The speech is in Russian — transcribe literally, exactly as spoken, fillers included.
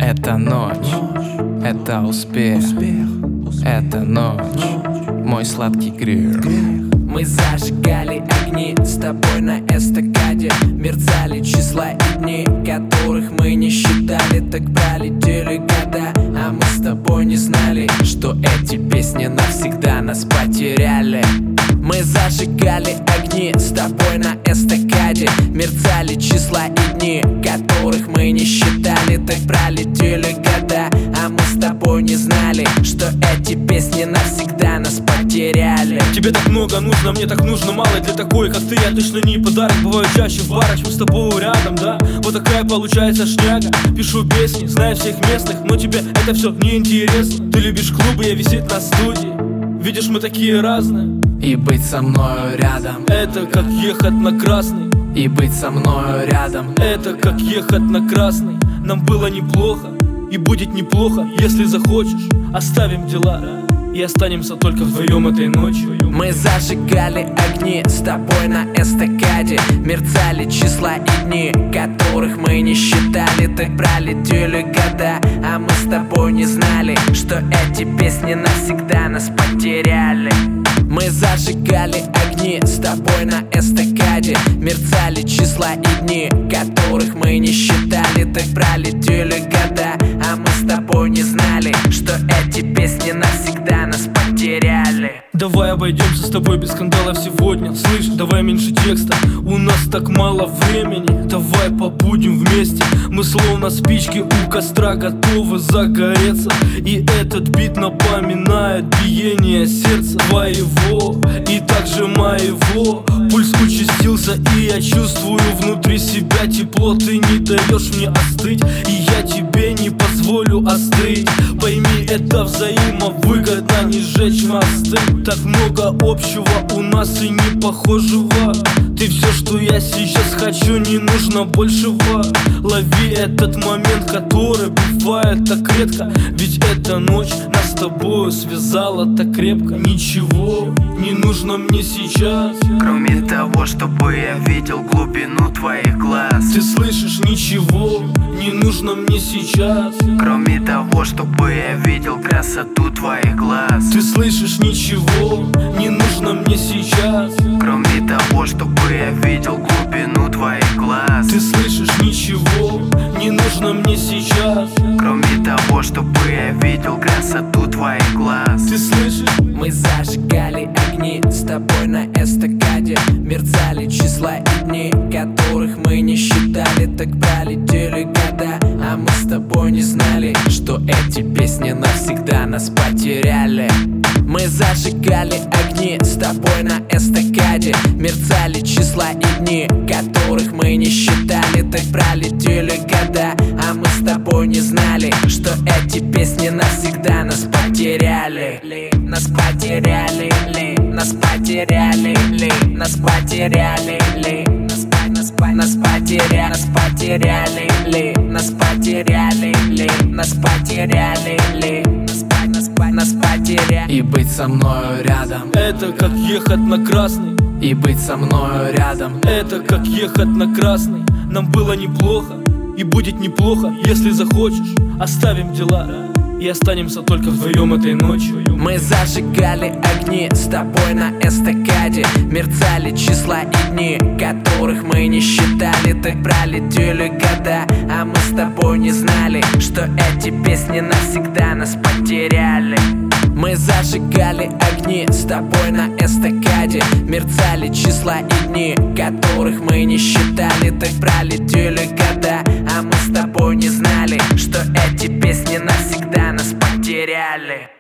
Это ночь, это успех, это ночь, мой сладкий грех. Мы зажигали огни с тобой на эстакаде, мерцали числа и дни, которых мы не считали. Так пролетели года, а мы с тобой не знали, что эти песни навсегда нас потеряли. Мы зажигали огни с тобой на эстакаде, мерцали числа и дни, которых мы не считали. Так пролетели года, а мы с тобой не знали, что эти песни навсегда нас потеряли. Тебе так много нужно, мне так нужно мало. Для такой, как ты, я точно не подарок. Бываю чаще в барах, чем с тобой рядом, да? Вот такая получается шняга. Пишу песни, знаю всех местных, но тебе это все не интересно. Ты любишь клубы, я висит на студии. Видишь, мы такие разные. И быть со мною рядом, это как ехать на красный. И быть со мною рядом, это как ехать на красный. Нам было неплохо, и будет неплохо, если захочешь. Оставим дела и останемся только вдвоем этой ночью. Мы зажигали огни с тобой на эстакаде, мерцали числа и дни, которых мы не считали. Так пролетели года, а мы с тобой не знали, что эти песни навсегда нас потеряли. Мы зажигали огни с тобой на эстакаде, мерцали числа и дни, которых мы не считали. Так пролетели года, а мы с тобой не знали, что эти песни навсегда нас потеряли. Давай обойдемся с тобой без скандалов сегодня. Слышь, давай меньше текста, у нас так мало времени. Давай побудем вместе, мы словно спички у костра, готовы загореться. И этот бит напоминает биение сердца твоего и также моего. Пульс участился, и я чувствую внутри себя тепло. Ты не даешь мне остыть, и я тебе не позволю остыть. Пойми, это взаимовыгодно, не сжечь мосты. Так много общего у нас и не похожего. Ты все, что я сейчас хочу, не нужно большего. Лови этот момент, который бывает так редко. Ведь эта ночь нас с тобою связала так крепко. Ничего не нужно мне сейчас, кроме того, чтобы я видел глубину твоих глаз. Ты слышишь, ничего не нужно мне сейчас, кроме того, чтобы я видел красоту твоих глаз. Ты слышишь, ничего не нужно мне сейчас, кроме того, чтобы я видел глубину твоих глаз. Ты слышишь, ничего не нужно мне сейчас, кроме того, чтобы я видел красоту твоих глаз. Ты слышишь? Мы зажигали огни с тобой на эстакаде, мерцали числа и дни, которых мы не считали. Так пролетели года, а мы с тобой не знали, что эти песни навсегда нас потеряли. Мы зажигали огни с тобой на эстакаде, мерцали числа и дни, которых мы не считали. Так пролетели года, а мы с тобой не знали, что эти песни навсегда нас потеряли. Нас потеряли, нас потеряли, нас потеряли, нас потеряли, нас потеряли, нас потеряли, нас потеряли, нас потеряли. Нас потеряли. И быть со мною рядом, это как ехать на красный. И быть со мною рядом, это как ехать на красный. Нам было неплохо, и будет неплохо, если захочешь. Оставим дела и останемся только вдвоем этой ночью. Мы зажигали огни с тобой на эстакаде, мерцали числа и дни, которых мы не считали. Так пролетели года, а мы с тобой не знали, что эти песни навсегда нас потеряли. Мы зажигали огни с тобой на эстакаде, мерцали числа и дни, которых мы не считали. Так пролетели года, а мы с тобой не знали, что эти песни навсегда нас потеряли.